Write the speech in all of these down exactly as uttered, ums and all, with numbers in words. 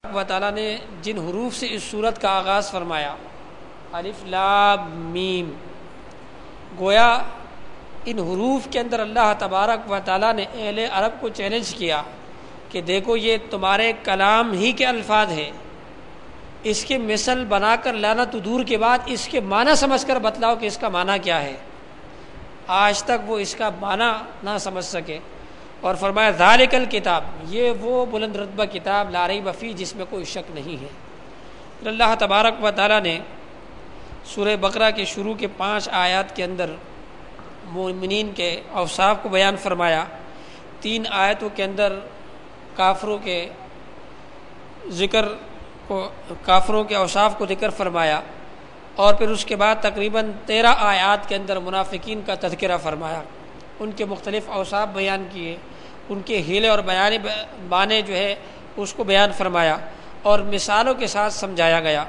و تعالیٰ نے جن حروف سے اس صورت کا آغاز فرمایا، الف لام میم، گویا ان حروف کے اندر اللہ تبارک و تعالیٰ نے اہل عرب کو چیلنج کیا کہ دیکھو یہ تمہارے کلام ہی کے الفاظ ہیں، اس کے مثل بنا کر لانا تو دور کے بعد اس کے معنی سمجھ کر بتلاؤ کہ اس کا معنی کیا ہے۔ آج تک وہ اس کا معنی نہ سمجھ سکے، اور فرمایا ذالک الکتاب، یہ وہ بلند رتبہ کتاب لا ریب فیہ جس میں کوئی شک نہیں ہے۔ پھر اللہ تبارک و تعالیٰ نے سورہ بقرہ کے شروع کے پانچ آیات کے اندر مومنین کے اوصاف کو بیان فرمایا، تین آیتوں کے اندر کافروں کے ذکر کو کافروں کے اوصاف کو ذکر فرمایا، اور پھر اس کے بعد تقریباً تیرہ آیات کے اندر منافقین کا تذکرہ فرمایا، ان کے مختلف اوصاف بیان کیے، ان کے ہیلے اور بیان بانے جو ہے اس کو بیان فرمایا اور مثالوں کے ساتھ سمجھایا گیا۔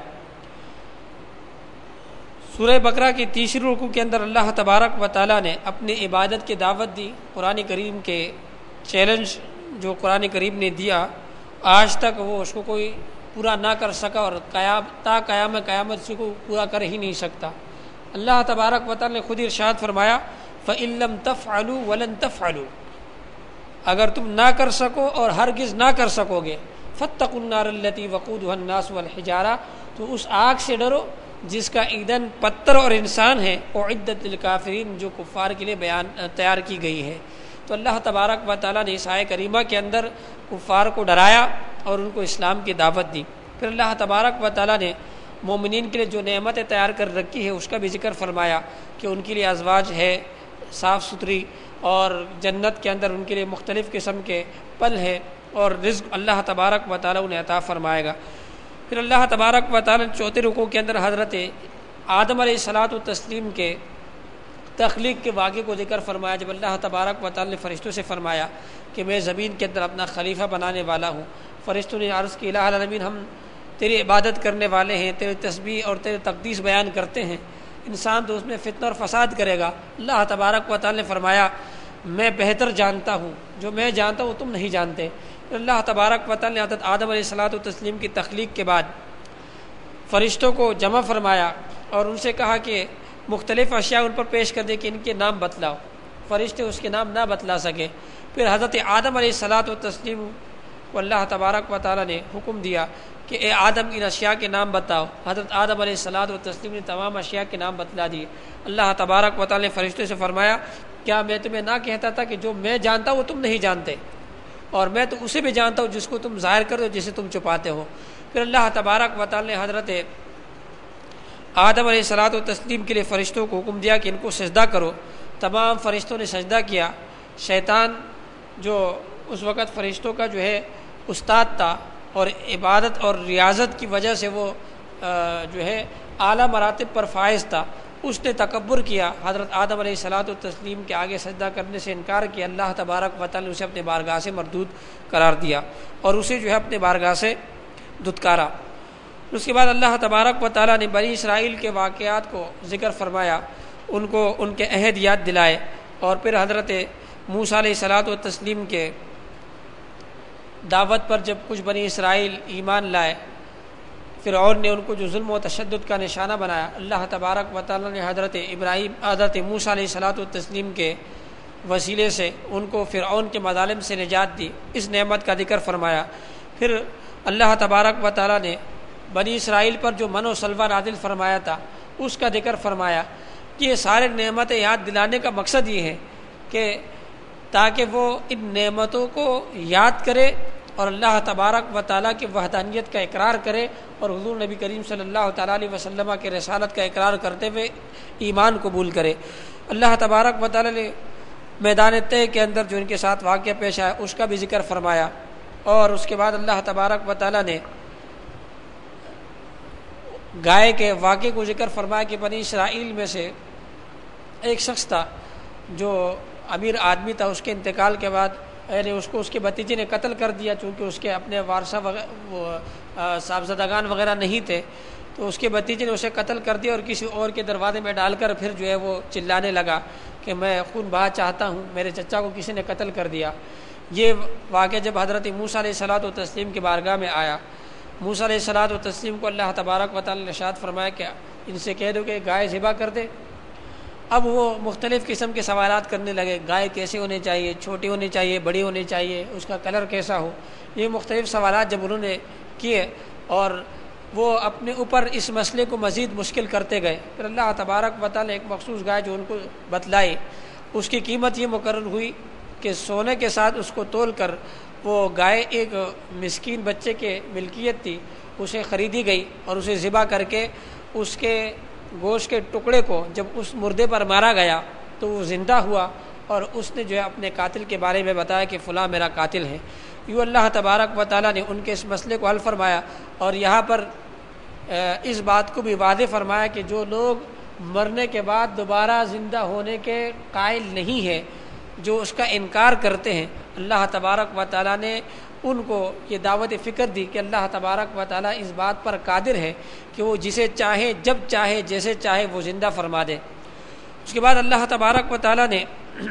سورہ بقرہ کی تیسری رکوع کے اندر اللہ تبارک و تعالیٰ نے اپنی عبادت کی دعوت دی، قرآن کریم کے چیلنج جو قرآن کریم نے دیا آج تک وہ اس کو کوئی پورا نہ کر سکا، اور قیام تا قیام قیامت سے کو پورا کر ہی نہیں سکتا۔ اللہ تبارک و تعالیٰ نے خود ارشاد فرمایا فَإِن لَّمْ تَفْعَلُوا وَلَن تَفْعَلُوا، اگر تم نہ کر سکو اور ہرگز نہ کر سکو گے، فَاتَّقُوا النَّارَ الَّتِي وَقُودُهَا النَّاسُ وَالْحِجَارَةُ، تو اس آگ سے ڈرو جس کا ایندھن پتھر اور انسان ہے، اعدت للکافرین، جو کفار کے لیے بیان تیار کی گئی ہے۔ تو اللہ تبارک و تعالیٰ نے اس آیہ کریمہ کے اندر کفار کو ڈرایا اور ان کو اسلام کی دعوت دی۔ پھر اللہ تبارک و تعالیٰ نے مومنین کے لیے جو نعمتیں تیار کر رکھی ہے اس کا بھی ذکر فرمایا کہ ان کے لیے ازواج ہے صاف ستھری، اور جنت کے اندر ان کے لیے مختلف قسم کے پھل ہے، اور رزق اللہ تبارک و تعالیٰ انہیں عطا فرمائے گا۔ پھر اللہ تبارک و تعالیٰ نے چوتھے رکوع کے اندر حضرت آدم علیہ الصلاۃ والتسلیم کے تخلیق کے واقعے کو ذکر فرمایا، جب اللہ تبارک و تعالیٰ نے فرشتوں سے فرمایا کہ میں زمین کے اندر اپنا خلیفہ بنانے والا ہوں۔ فرشتوں نے عرض کی الہ العالمین، ہم تیری عبادت کرنے والے ہیں، تیری تسبیح اور تیری تقدیس بیان کرتے ہیں، انسان تو اس میں فتنہ اور فساد کرے گا۔ اللہ تبارک و تعالیٰ نے فرمایا میں بہتر جانتا ہوں، جو میں جانتا ہوں تم نہیں جانتے۔ اللہ تبارک و تعالیٰ نے حضرت آدم علیہ الصلاۃ والتسلیم کی تخلیق کے بعد فرشتوں کو جمع فرمایا اور ان سے کہا کہ مختلف اشیاء ان پر پیش کر دے کہ ان کے نام بتلاؤ۔ فرشتے اس کے نام نہ بتلا سکے۔ پھر حضرت آدم علیہ الصلاۃ والتسلیم کو اللہ تبارک و تعالیٰ نے حکم دیا کہ اے آدم ان اشیاء کے نام بتاؤ۔ حضرت آدم علیہ الصلاۃ والتسلیم نے تمام اشیاء کے نام بتلا دیے۔ اللہ تبارک و تعالیٰ نے فرشتوں سے فرمایا کیا میں تمہیں نہ کہتا تھا کہ جو میں جانتا ہوں وہ تم نہیں جانتے، اور میں تو اسے بھی جانتا ہوں جس کو تم ظاہر کرتے ہو جسے تم چھپاتے ہو۔ پھر اللہ تبارک و تعالیٰ نے حضرت آدم علیہ الصلاۃ والتسلیم کے لیے فرشتوں کو حکم دیا کہ ان کو سجدہ کرو۔ تمام فرشتوں نے سجدہ کیا۔ شیطان جو اس وقت فرشتوں کا جو ہے استاد تھا اور عبادت اور ریاضت کی وجہ سے وہ جو ہے اعلیٰ مراتب پر فائز تھا، اس نے تکبر کیا، حضرت آدم علیہ الصلاۃ والتسلیم کے آگے سجدہ کرنے سے انکار کیا۔ اللہ تبارک و تعالیٰ نے اسے اپنے بارگاہ سے مردود قرار دیا اور اسے جو ہے اپنے بارگاہ سے دھتکارا۔ اس کے بعد اللہ تبارک و تعالیٰ نے بنی اسرائیل کے واقعات کو ذکر فرمایا، ان کو ان کے عہد یاد دلائے، اور پھر حضرت موسیٰ علیہ الصلاۃ والتسلیم کے دعوت پر جب کچھ بنی اسرائیل ایمان لائے، فرعون نے ان کو جو ظلم و تشدد کا نشانہ بنایا، اللہ تبارک و تعالیٰ نے حضرت ابراہیم حضرت موسیٰ علیہ الصلاۃ والتسلیم کے وسیلے سے ان کو فرعون کے مظالم سے نجات دی۔ اس نعمت کا ذکر فرمایا۔ پھر اللہ تبارک و تعالیٰ نے بنی اسرائیل پر جو من و سلوہ نازل فرمایا تھا اس کا ذکر فرمایا کہ یہ سارے نعمتیں یاد دلانے کا مقصد یہ ہے کہ تاکہ وہ ان نعمتوں کو یاد کرے اور اللہ تبارک و تعالیٰ کی وحدانیت کا اقرار کرے، اور حضور نبی کریم صلی اللہ تعالیٰ علیہ وسلم کے رسالت کا اقرار کرتے ہوئے ایمان قبول کرے۔ اللہ تبارک و تعالیٰ نے میدان طے کے اندر جو ان کے ساتھ واقعہ پیش آیا اس کا بھی ذکر فرمایا، اور اس کے بعد اللہ تبارک و تعالیٰ نے گائے کے واقعے کو ذکر فرمایا کہ بنی اسرائیل میں سے ایک شخص تھا جو امیر آدمی تھا، اس کے انتقال کے بعد یعنی اس کو اس کے بھتیجے نے قتل کر دیا، چونکہ اس کے اپنے وارثہ صاحبزادگان وغیرہ نہیں تھے، تو اس کے بھتیجے نے اسے قتل کر دیا اور کسی اور کے دروازے میں ڈال کر پھر جو ہے وہ چلانے لگا کہ میں خون بہا چاہتا ہوں، میرے چچا کو کسی نے قتل کر دیا۔ یہ واقعہ جب حضرت موسیٰ علیہ الصلاۃ والتسلیم کی بارگاہ میں آیا، موسیٰ علیہ الصلوۃ والتسلیم کو اللہ تبارک و تعالیٰ نے ارشاد فرمایا کہ ان سے کہہ دو کہ گائے ذبح کر دے۔ اب وہ مختلف قسم کے سوالات کرنے لگے، گائے کیسے ہونی چاہیے، چھوٹی ہونی چاہیے، بڑی ہونی چاہیے، اس کا کلر کیسا ہو، یہ مختلف سوالات جب انہوں نے کیے اور وہ اپنے اوپر اس مسئلے کو مزید مشکل کرتے گئے، پھر اللہ تبارک و تعالیٰ نے ایک مخصوص گائے جو ان کو بتلائی، اس کی قیمت یہ مقرر ہوئی کہ سونے کے ساتھ اس کو تول کر وہ گائے ایک مسکین بچے کے ملکیت تھی، اسے خریدی گئی اور اسے ذبح کر کے اس کے گوشت کے ٹکڑے کو جب اس مردے پر مارا گیا تو وہ زندہ ہوا اور اس نے جو ہے اپنے قاتل کے بارے میں بتایا کہ فلاں میرا قاتل ہے۔ یوں اللہ تبارک و تعالیٰ نے ان کے اس مسئلے کو حل فرمایا اور یہاں پر اس بات کو بھی واضح فرمایا کہ جو لوگ مرنے کے بعد دوبارہ زندہ ہونے کے قائل نہیں ہے، جو اس کا انکار کرتے ہیں، اللہ تبارک و تعالیٰ نے ان کو یہ دعوت فکر دی کہ اللہ تبارک و تعالیٰ اس بات پر قادر ہے کہ وہ جسے چاہے جب چاہے جیسے چاہے وہ زندہ فرما دے۔ اس کے بعد اللہ تبارک و تعالیٰ نے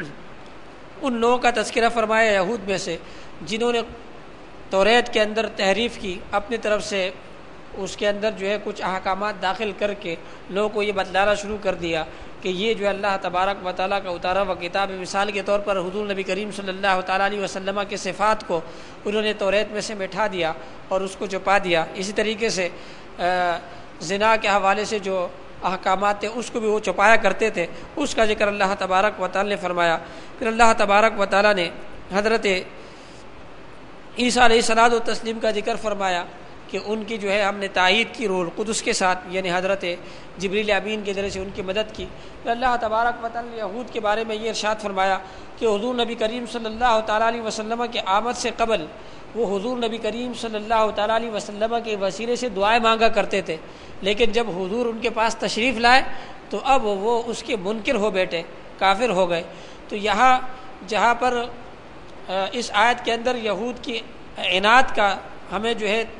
ان لوگوں کا تذکرہ فرمایا یہود میں سے جنہوں نے توریت کے اندر تحریف کی، اپنی طرف سے اس کے اندر جو ہے کچھ احکامات داخل کر کے لوگوں کو یہ بتلانا شروع کر دیا کہ یہ جو اللہ تبارک و تعالیٰ کا اتارا ہوا کتاب ہے۔ مثال کے طور پر حضور نبی کریم صلی اللہ تعالیٰ علیہ وسلم کے صفات کو انہوں نے توریت میں سے مٹھا دیا اور اس کو چھپا دیا۔ اسی طریقے سے زنا کے حوالے سے جو احکامات تھے اس کو بھی وہ چھپایا کرتے تھے، اس کا ذکر اللہ تبارک و تعالیٰ نے فرمایا۔ پھر اللہ تبارک و تعالیٰ نے حضرت عیسیٰ علیہ الصلوۃ والتسلیم کا ذکر فرمایا کہ ان کی جو ہے ہم نے تائید کی روح القدس کے ساتھ، یعنی حضرت جبریل امین کے ذریعے سے ان کی مدد کی۔ پھر اللہ تبارک و تعالیٰ نے یہود کے بارے میں یہ ارشاد فرمایا کہ حضور نبی کریم صلی اللہ تعالیٰ علیہ وسلم کے آمد سے قبل وہ حضور نبی کریم صلی اللہ تعالیٰ علیہ وسلم کے وسیلے سے دعائیں مانگا کرتے تھے، لیکن جب حضور ان کے پاس تشریف لائے تو اب وہ اس کے منکر ہو بیٹھے، کافر ہو گئے۔ تو یہاں جہاں پر اس آیت کے اندر یہود کی عناد کا ہمیں جو ہے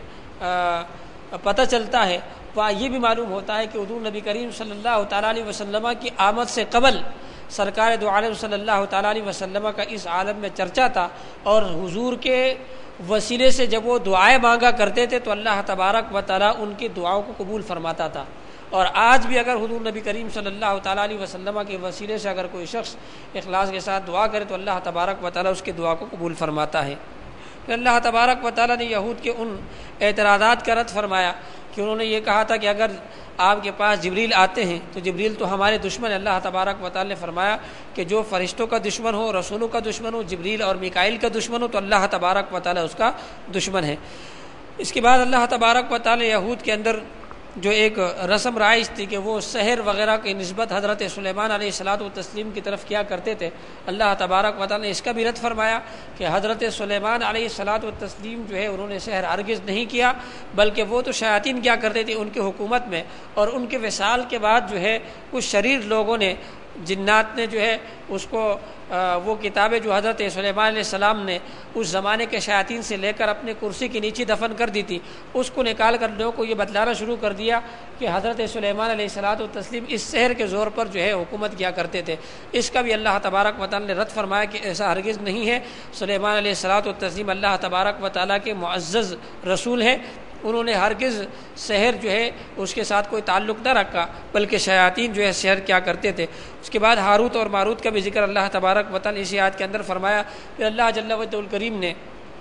پتہ چلتا ہے، وہ یہ بھی معلوم ہوتا ہے کہ حضور نبی کریم صلی اللہ تعالیٰ علیہ وسلم کی آمد سے قبل سرکار دو عالم صلی اللہ تعالیٰ علیہ وسلم کا اس عالم میں چرچا تھا، اور حضور کے وسیلے سے جب وہ دعائیں مانگا کرتے تھے تو اللہ تبارک و تعالیٰ ان کی دعاؤں کو قبول فرماتا تھا۔ اور آج بھی اگر حضور نبی کریم صلی اللہ تعالیٰ علیہ وسلم کے وسیلے سے اگر کوئی شخص اخلاص کے ساتھ دعا کرے تو اللہ تبارک و تعالیٰ اس کی دعا کو قبول فرماتا ہے۔ پھر اللہ تبارک و تعالیٰ نے یہود کے ان اعتراضات کا رد فرمایا کہ انہوں نے یہ کہا تھا کہ اگر آپ کے پاس جبریل آتے ہیں تو جبریل تو ہمارے دشمن ہے۔ اللہ تبارک و تعالیٰ نے فرمایا کہ جو فرشتوں کا دشمن ہو، رسولوں کا دشمن ہو، جبریل اور میکائیل کا دشمن ہو تو اللہ تبارک و تعالیٰ اس کا دشمن ہے۔ اس کے بعد اللہ تبارک و تعالیٰ نے یہود کے اندر جو ایک رسم رائج تھی کہ وہ سحر وغیرہ کی نسبت حضرت سلیمان علیہ الصلوۃ والتسلیم کی طرف کیا کرتے تھے، اللہ تبارک و تعالیٰ نے اس کا بھی رد فرمایا کہ حضرت سلیمان علیہ الصلوۃ والتسلیم جو ہے انہوں نے سحر ہرگز نہیں کیا، بلکہ وہ تو شیاطین کیا کرتے تھے ان کی حکومت میں، اور ان کے وصال کے بعد جو ہے کچھ شریر لوگوں نے، جنات نے جو ہے اس کو وہ کتابیں جو حضرت سلیمان علیہ السلام نے اس زمانے کے شیاطین سے لے کر اپنے کرسی کے نیچے دفن کر دی تھی، اس کو نکال کر لوگوں کو یہ بتلانا شروع کر دیا کہ حضرت سلیمان علیہ الصلوۃ والتسلیم اس سحر کے زور پر جو ہے حکومت کیا کرتے تھے۔ اس کا بھی اللہ تبارک و تعالیٰ نے رد فرمایا کہ ایسا ہرگز نہیں ہے، سلیمان علیہ الصلوۃ والتسلیم اللہ تبارک و تعالیٰ کے معزز رسول ہیں، انہوں نے ہرگز سحر جو ہے اس کے ساتھ کوئی تعلق نہ رکھا، بلکہ شیاطین جو ہے سحر کیا کرتے تھے۔ اس کے بعد ہاروت اور ماروت کا بھی ذکر اللہ تبارک و تعالیٰ نے اسی آیت کے اندر فرمایا کہ اللہ جل وجہ الکریم نے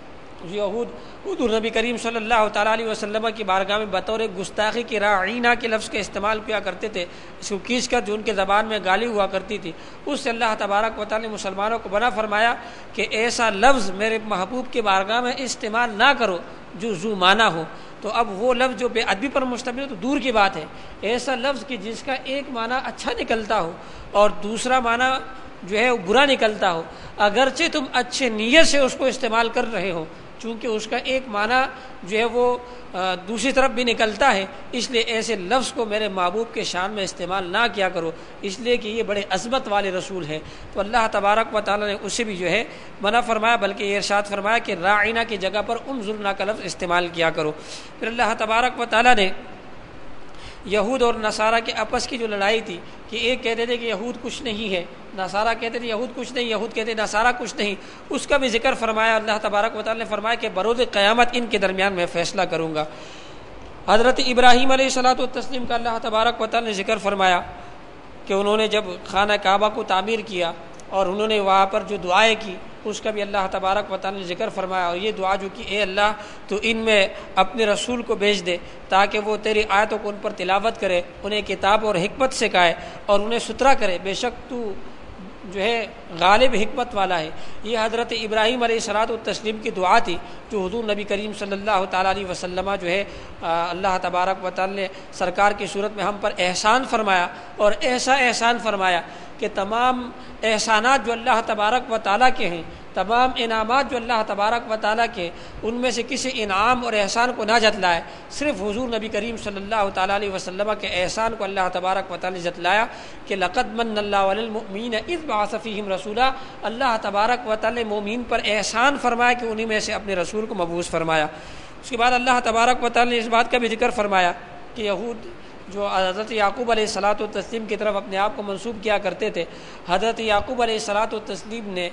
یہود حضور نبی کریم صلی اللہ تعالیٰ علیہ وسلم کی بارگاہ میں بطور گستاخی کی راعینہ کے لفظ کا استعمال کیا کرتے تھے، اس کو کھینچ کر جو ان کے زبان میں گالی ہوا کرتی تھی، اس سے اللہ تبارک و تعالیٰ نے مسلمانوں کو بنا فرمایا کہ ایسا لفظ میرے محبوب کی بارگاہ میں استعمال نہ کرو جو ذو معنی ہو۔ تو اب وہ لفظ جو بے ادبی پر مشتمل ہو تو دور کی بات ہے، ایسا لفظ کہ جس کا ایک معنی اچھا نکلتا ہو اور دوسرا معنی جو ہے وہ برا نکلتا ہو، اگرچہ تم اچھے نیت سے اس کو استعمال کر رہے ہو، چونکہ اس کا ایک معنی جو ہے وہ دوسری طرف بھی نکلتا ہے، اس لیے ایسے لفظ کو میرے محبوب کے شان میں استعمال نہ کیا کرو، اس لیے کہ یہ بڑے عظمت والے رسول ہیں۔ تو اللہ تبارک و تعالیٰ نے اسے بھی جو ہے منع فرمایا، بلکہ یہ ارشاد فرمایا کہ راعینہ کی جگہ پر انظرنا کا لفظ استعمال کیا کرو۔ پھر اللہ تبارک و تعالیٰ نے یہود اور نصارہ کے آپس کی جو لڑائی تھی کہ ایک کہتے تھے کہ یہود کچھ نہیں ہے، نصارہ کہتے تھے یہود کچھ نہیں، یہود کہتے نصارہ کچھ نہیں، اس کا بھی ذکر فرمایا۔ اللہ تبارک و تعالیٰ نے فرمایا کہ بروز قیامت ان کے درمیان میں فیصلہ کروں گا۔ حضرت ابراہیم علیہ الصلوۃ والتسلیم کا اللہ تبارک و تعالی نے ذکر فرمایا کہ انہوں نے جب خانہ کعبہ کو تعمیر کیا اور انہوں نے وہاں پر جو دعائیں کی اس کا بھی اللہ تبارک و تعالی نے ذکر فرمایا، اور یہ دعا جو کہ اے اللہ تو ان میں اپنے رسول کو بھیج دے تاکہ وہ تیری آیتوں کو ان پر تلاوت کرے، انہیں کتاب اور حکمت سکھائے اور انہیں ستھرا کرے، بے شک تو جو ہے غالب حکمت والا ہے۔ یہ حضرت ابراہیم علیہ الصلوۃ والتسلیم کی دعا تھی جو حضور نبی کریم صلی اللہ تعالیٰ علیہ وسلم جو ہے اللہ تبارک و تعالی نے سرکار کی صورت میں ہم پر احسان فرمایا، اور ایسا احسان فرمایا کہ تمام احسانات جو اللہ تبارک و تعالیٰ کے ہیں، تمام انعامات جو اللہ تبارک و تعالیٰ کے، ان میں سے کسی انعام اور احسان کو نہ جتلائے، صرف حضور نبی کریم صلی اللہ تعالیٰ علیہ وسلم کے احسان کو اللہ تبارک و تعالیٰ نے جتلایا کہ لقد من اللہ علی المؤمنین اذ بعث فیہم رسولا۔ اللہ تبارک و تعالیٰ نے مومین پر احسان فرمایا کہ انہی میں سے اپنے رسول کو مبعوث فرمایا۔ اس کے بعد اللہ تبارک و تعالیٰ نے اس بات کا بھی ذکر فرمایا کہ یہود جو حضرت یعقوب علیہ الصلوۃ والتسلیم کی طرف اپنے آپ کو منسوب کیا کرتے تھے، حضرت یعقوب علیہ الصلوۃ والتسلیم نے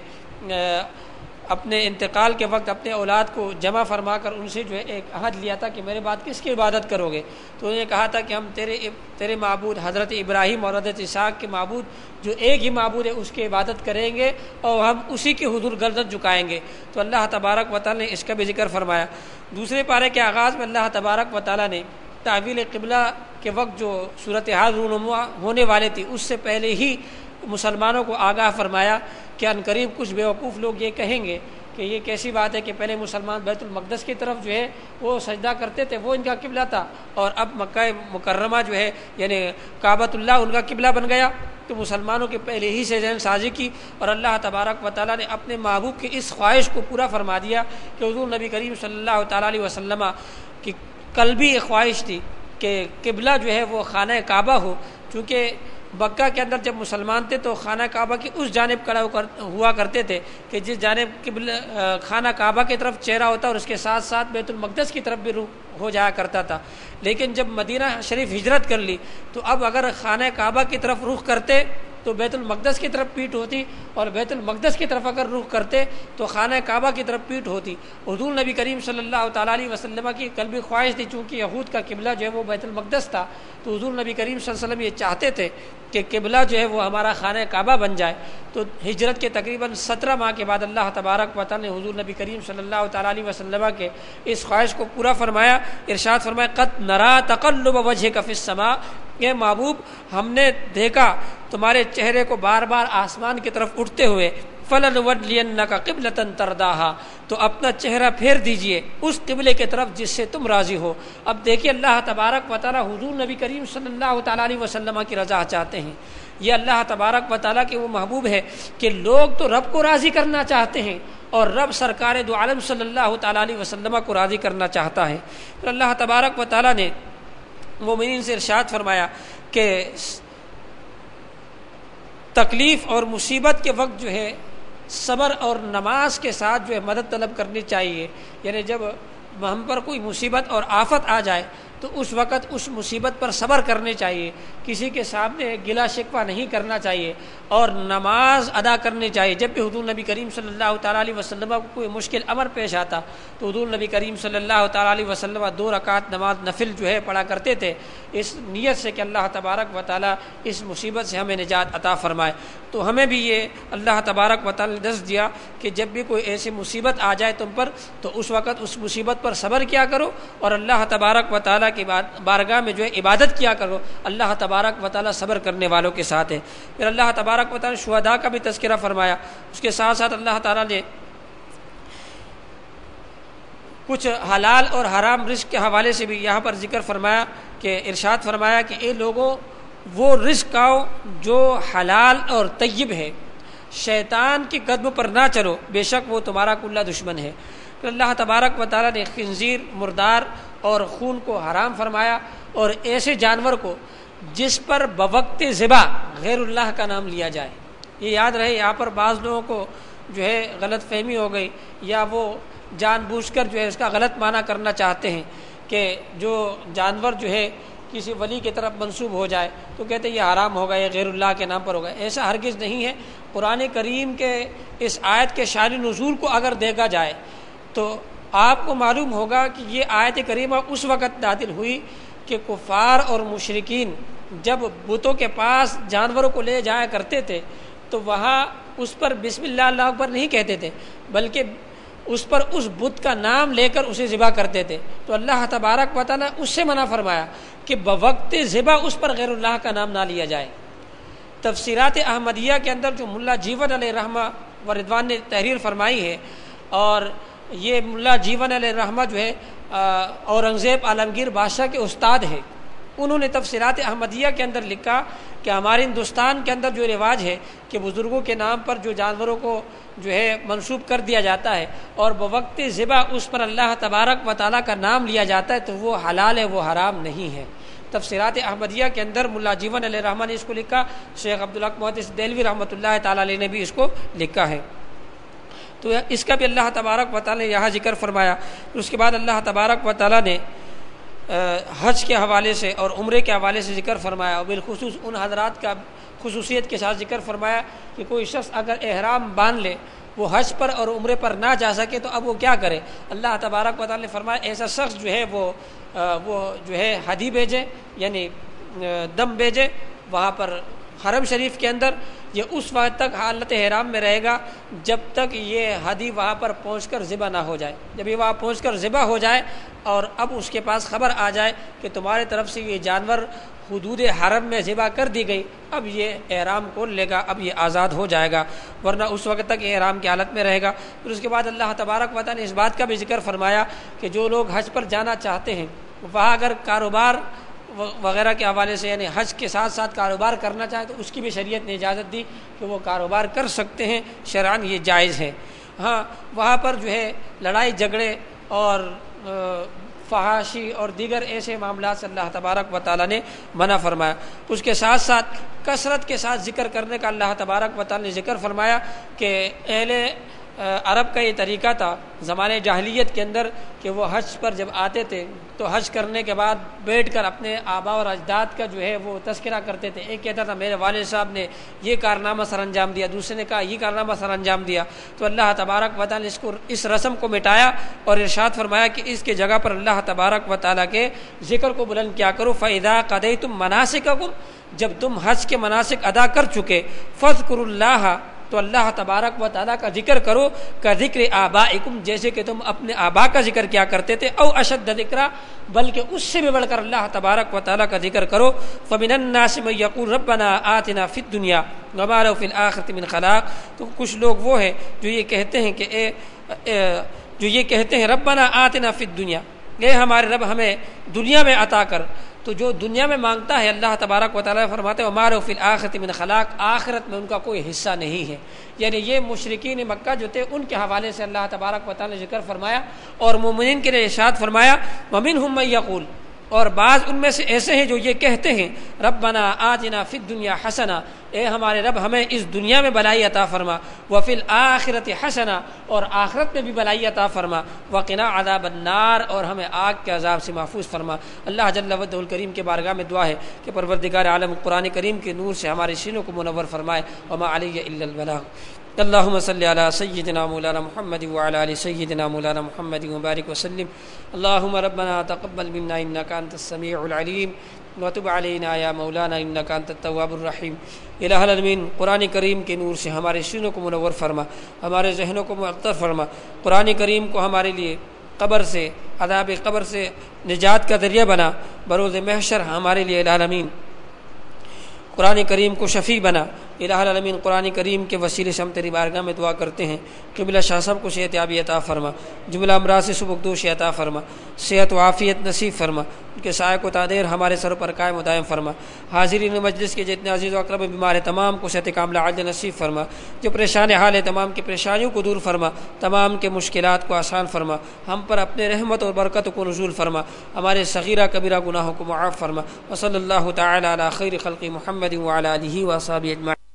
اپنے انتقال کے وقت اپنے اولاد کو جمع فرما کر ان سے جو ہے ایک عہد لیا تھا کہ میرے بعد کس کی عبادت کرو گے، تو انہوں نے کہا تھا کہ ہم تیرے تیرے معبود حضرت ابراہیم اور حضرت اسحاق کے معبود جو ایک ہی معبود ہے اس کی عبادت کریں گے اور ہم اسی کے حضور گردن جھکائیں گے۔ تو اللہ تبارک و تعالی نے اس کا بھی ذکر فرمایا۔ دوسرے پارے کے آغاز میں اللہ تبارک و تعالی نے تعویل قبلہ کے وقت جو صورتحال رونما ہونے والے تھی اس سے پہلے ہی مسلمانوں کو آگاہ فرمایا کہ ان قریب کچھ بیوقوف لوگ یہ کہیں گے کہ یہ کیسی بات ہے کہ پہلے مسلمان بیت المقدس کی طرف جو ہے وہ سجدہ کرتے تھے، وہ ان کا قبلہ تھا، اور اب مکہ مکرمہ جو ہے یعنی کعبۃ اللہ ان کا قبلہ بن گیا۔ تو مسلمانوں کے پہلے ہی سے ذہن سازی کی، اور اللہ تبارک و تعالیٰ نے اپنے محبوب کی اس خواہش کو پورا فرما دیا کہ حضور نبی کریم صلی اللہ تعالیٰ علیہ وسلم کی قلبی ایک خواہش تھی کہ قبلہ جو ہے وہ خانہ کعبہ ہو، چونکہ مکہ کے اندر جب مسلمان تھے تو خانہ کعبہ کی اس جانب کھڑا ہوا کرتے تھے کہ جس جانب قبلہ خانہ کعبہ کی طرف چہرہ ہوتا اور اس کے ساتھ ساتھ بیت المقدس کی طرف بھی رخ ہو جایا کرتا تھا۔ لیکن جب مدینہ شریف ہجرت کر لی تو اب اگر خانہ کعبہ کی طرف رخ کرتے تو بیت المقدس کی طرف پیٹ ہوتی، اور بیت المقدس کی طرف اگر رخ کرتے تو خانہ کعبہ کی طرف پیٹ ہوتی۔ حضور نبی کریم صلی اللہ تعالیٰ علیہ وسلم کی قلبی خواہش تھی، چونکہ یہود کا قبلہ جو ہے وہ بیت المقدس تھا، تو حضور نبی کریم صلی اللہ علیہ وسلم یہ چاہتے تھے کہ قبلہ جو ہے وہ ہمارا خانہ کعبہ بن جائے۔ تو ہجرت کے تقریباً سترہ ماہ کے بعد اللہ تبارک و تعالی نے حضور نبی کریم صلی اللہ تعالیٰ علیہ وسلم کے اس خواہش کو پورا فرمایا۔ ارشاد فرمایا قد نرا تقلب وجهك في السماء، اے محبوب ہم نے دیکھا تمہارے چہرے کو بار بار آسمان کی طرف اٹھتے ہوئے، فَلَنُوَلِّيَنَّكَ قِبْلَةً تَرْضَاهَا، تو اپنا چہرہ پھیر دیجئے اس قبلے کی طرف جس سے تم راضی ہو۔ اب دیکھیے اللہ تبارک و تعالی حضور نبی کریم صلی اللہ تعالیٰ علیہ وسلم کی رضا چاہتے ہیں۔ یہ اللہ تبارک و تعالیٰ کے وہ محبوب ہے کہ لوگ تو رب کو راضی کرنا چاہتے ہیں اور رب سرکار دو عالم صلی اللہ تعالیٰ علیہ وسلم کو راضی کرنا چاہتا ہے۔ تو اللہ تبارک و تعالیٰ نے مومنین سے ارشاد فرمایا کہ تکلیف اور مصیبت کے وقت جو ہے صبر اور نماز کے ساتھ جو ہے مدد طلب کرنی چاہیے، یعنی جب ہم پر کوئی مصیبت اور آفت آ جائے تو اس وقت اس مصیبت پر صبر کرنے چاہیے، کسی کے سامنے گلا شکوہ نہیں کرنا چاہیے اور نماز ادا کرنی چاہیے۔ جب بھی حضور نبی کریم صلی اللہ تعالیٰ علیہ وسلم کو کوئی مشکل امر پیش آتا تو حضور نبی کریم صلی اللہ تعالیٰ علیہ وسلم دو رکعت نماز نفل جو ہے پڑھا کرتے تھے، اس نیت سے کہ اللہ تبارک و تعالیٰ اس مصیبت سے ہمیں نجات عطا فرمائے۔ تو ہمیں بھی یہ اللہ تبارک و تعالیٰ نے دس دیا کہ جب بھی کوئی ایسی مصیبت آ جائے تم پر تو اس وقت اس مصیبت پر صبر کیا کرو اور اللہ تبارک و تعالیٰ کی بارگاہ میں جو ہے عبادت کیا کرو۔ اللہ تبارک و تعالیٰ صبر کرنے والوں کے ساتھ ہے۔ پھر اللہ تبارک و تعالیٰ نے شہداء کا بھی تذکرہ فرمایا، اس کے ساتھ ساتھ اللہ تعالیٰ نے کچھ حلال اور حرام رزق کے حوالے سے بھی یہاں پر ذکر فرمایا کہ ارشاد فرمایا کہ اے لوگوں وہ رزق کھاؤ جو حلال اور طیب ہے، شیطان کی قدم پر نہ چلو، بے شک وہ تمہارا کلّا دشمن ہے۔ پھر اللہ تبارک و تعالیٰ نے خنزیر، مردار اور خون کو حرام فرمایا، اور ایسے جانور کو جس پر بوقت ذبح غیر اللہ کا نام لیا جائے۔ یہ یاد رہے، یہاں پر بعض لوگوں کو جو ہے غلط فہمی ہو گئی یا وہ جان بوجھ کر جو ہے اس کا غلط معنی کرنا چاہتے ہیں کہ جو جانور جو ہے کسی ولی کی طرف منسوب ہو جائے تو کہتے ہیں یہ حرام ہوگا، یہ غیر اللہ کے نام پر ہوگا۔ ایسا ہرگز نہیں ہے۔ قرآن کریم کے اس آیت کے شان نزول کو اگر دیکھا جائے تو آپ کو معلوم ہوگا کہ یہ آیت کریمہ اس وقت نازل ہوئی کہ کفار اور مشرکین جب بتوں کے پاس جانوروں کو لے جایا کرتے تھے تو وہاں اس پر بسم اللہ اللہ اکبر نہیں کہتے تھے، بلکہ اس پر اس بت کا نام لے کر اسے ذبح کرتے تھے۔ تو اللہ تبارک و تعالیٰ نے اس سے منع فرمایا کہ بوقت ذبح اس پر غیر اللہ کا نام نہ لیا جائے۔ تفسیرات احمدیہ کے اندر جو ملا جیون علیہ رحمہ و رضوان نے تحریر فرمائی ہے، اور یہ ملا جیون علیہ رحمہ جو ہے اورنگزیب عالمگیر بادشاہ کے استاد ہیں، انہوں نے تفسیرات احمدیہ کے اندر لکھا کہ ہمارے ہندوستان کے اندر جو رواج ہے کہ بزرگوں کے نام پر جو جانوروں کو جو ہے منسوب کر دیا جاتا ہے اور بوقت ذبح اس پر اللہ تبارک و تعالیٰ کا نام لیا جاتا ہے تو وہ حلال ہے، وہ حرام نہیں ہے۔ تفسیرات احمدیہ کے اندر ملا جیون علیہ رحمہ نے اس کو لکھا، شیخ عبدالحق محدث دہلوی رحمۃ اللہ تعالیٰ علیہ نے بھی اس کو لکھا ہے۔ تو اس کا بھی اللہ تبارک و تعالیٰ نے یہاں ذکر فرمایا۔ پھر اس کے بعد اللہ تبارک و تعالیٰ نے حج کے حوالے سے اور عمرے کے حوالے سے ذکر فرمایا، اور بالخصوص ان حضرات کا خصوصیت کے ساتھ ذکر فرمایا کہ کوئی شخص اگر احرام باندھ لے، وہ حج پر اور عمرے پر نہ جا سکے تو اب وہ کیا کرے۔ اللہ تبارک و تعالیٰ نے فرمایا ایسا شخص جو ہے وہ وہ جو ہے ہدی بھیجے، یعنی دم بھیجے وہاں پر حرم شریف کے اندر، یہ اس وقت تک حالت احرام میں رہے گا جب تک یہ ہدی وہاں پر پہنچ کر ذبح نہ ہو جائے۔ جب یہ وہاں پہنچ کر ذبح ہو جائے اور اب اس کے پاس خبر آ جائے کہ تمہارے طرف سے یہ جانور حدود حرم میں ذبح کر دی گئی، اب یہ احرام کھول لے گا، اب یہ آزاد ہو جائے گا، ورنہ اس وقت تک احرام کی حالت میں رہے گا۔ پھر اس کے بعد اللہ تبارک و تعالیٰ نے اس بات کا بھی ذکر فرمایا کہ جو لوگ حج پر جانا چاہتے ہیں وہاں اگر کاروبار وغیرہ کے حوالے سے یعنی حج کے ساتھ ساتھ کاروبار کرنا چاہے تو اس کی بھی شریعت نے اجازت دی کہ وہ کاروبار کر سکتے ہیں، شرعاً یہ جائز ہے۔ ہاں وہاں پر جو ہے لڑائی جھگڑے اور فحاشی اور دیگر ایسے معاملات سے اللہ تبارک و تعالیٰ نے منع فرمایا۔ اس کے ساتھ ساتھ کثرت کے ساتھ ذکر کرنے کا اللہ تبارک و تعالیٰ نے ذکر فرمایا کہ اہل عرب کا یہ طریقہ تھا زمانے جاہلیت کے اندر کہ وہ حج پر جب آتے تھے تو حج کرنے کے بعد بیٹھ کر اپنے آبا اور اجداد کا جو ہے وہ تذکرہ کرتے تھے۔ ایک کہتا تھا میرے والد صاحب نے یہ کارنامہ سر انجام دیا، دوسرے نے کہا یہ کارنامہ سر انجام دیا۔ تو اللہ تبارک و تعالیٰ نے اس کو اس رسم کو مٹایا اور ارشاد فرمایا کہ اس کے جگہ پر اللہ تبارک و تعالیٰ کے ذکر کو بلند کیا کرو۔ فَإِذَا قَضَيْتُم مَنَاسِكَكُمْ، جب تم حج کے مناسک ادا کر چکے، فَاذْكُرُوا اللَّهَ، تو اللہ تبارک و تعالیٰ کا ذکر کرو، کا ذکر آبائکم، جیسے کہ تم اپنے آبا کا ذکر کیا کرتے تھے، او اشد ذکرا، بلکہ اس سے بھی بڑھ کر اللہ تبارک و تعالیٰ کا ذکر کرو۔ فمن الناس من یقول ربنا آتنا فی الدنیا وما له فی الآخرۃ من خلاق، تو کچھ لوگ وہ ہیں جو یہ کہتے ہیں کہ اے, اے جو یہ کہتے ہیں ربنا آتنا فی الدنیا، اے ہمارے رب ہمیں دنیا میں عطا کر۔ تو جو دنیا میں مانگتا ہے اللہ تبارک و تعالیٰ فرماتے ہیں وما له فی الآخرۃ من خلاق، آخرت میں ان کا کوئی حصہ نہیں ہے۔ یعنی یہ مشرکین مکہ جو تھے ان کے حوالے سے اللہ تبارک و تعالیٰ نے ذکر فرمایا، اور مومنین کے لیے ارشاد فرمایا ومنہم من یقول، اور بعض ان میں سے ایسے ہیں جو یہ کہتے ہیں ربنا آتنا فی الدنیا حسنہ، اے ہمارے رب ہمیں اس دنیا میں بھلائی عطا فرما، وفی الآخرۃ حسنہ، اور آخرت میں بھی بھلائی عطا فرما، وقنا عذاب النار، اور ہمیں آگ کے عذاب سے محفوظ فرما۔ اللہ جل وجہ الکریم کے بارگاہ میں دعا ہے کہ پروردگار عالم قرآن کریم کے نور سے ہمارے سینوں کو منور فرمائے۔ وما علی الا البلاغ۔ اللهم صل على سيدنا مولانا محمد وعلى ال سيدنا مولانا محمد وبارك وسلم۔ اللهم ربنا تقبل منا انك انت السميع العليم وتب علينا يا مولانا انك انت التواب الرحيم۔ الہ العالمین، قرآن کریم کے نور سے ہمارے سینوں کو منور فرما، ہمارے ذہنوں کو معطر فرما، قرآن کریم کو ہمارے لیے قبر سے، عذاب قبر سے نجات کا ذریعہ بنا، بروز محشر ہمارے لیے الہ العالمین قرآن کریم کو شفیع بنا۔ الہ العالمین قرآن کریم کے وسیلے سے ہم تیری بارگاہ میں دعا کرتے ہیں، قبلہ شاہ صاحب کو صحت یابی عطا فرما، جملہ امراض سے سبکدوشی عطا فرما، صحت و عافیت نصیب فرما، ان کے سایہ کو تادیر ہمارے سر پر قائم و دائم فرما۔ حاضرین مجلس کے جتنے عزیز و اقرب بیمار ہیں تمام کو صحت کاملہ عاجل نصیب فرما، جو پریشان حال ہے تمام کی پریشانیوں کو دور فرما، تمام کے مشکلات کو آسان فرما، ہم پر اپنے رحمت اور برکت کو نزول فرما، ہمارے صغیرہ کبیرہ گناہوں کو معاف فرما۔ وصلی اللہ تعالی علی خیر خلق محمد وعلی آلہ وصحبہ اجمعین۔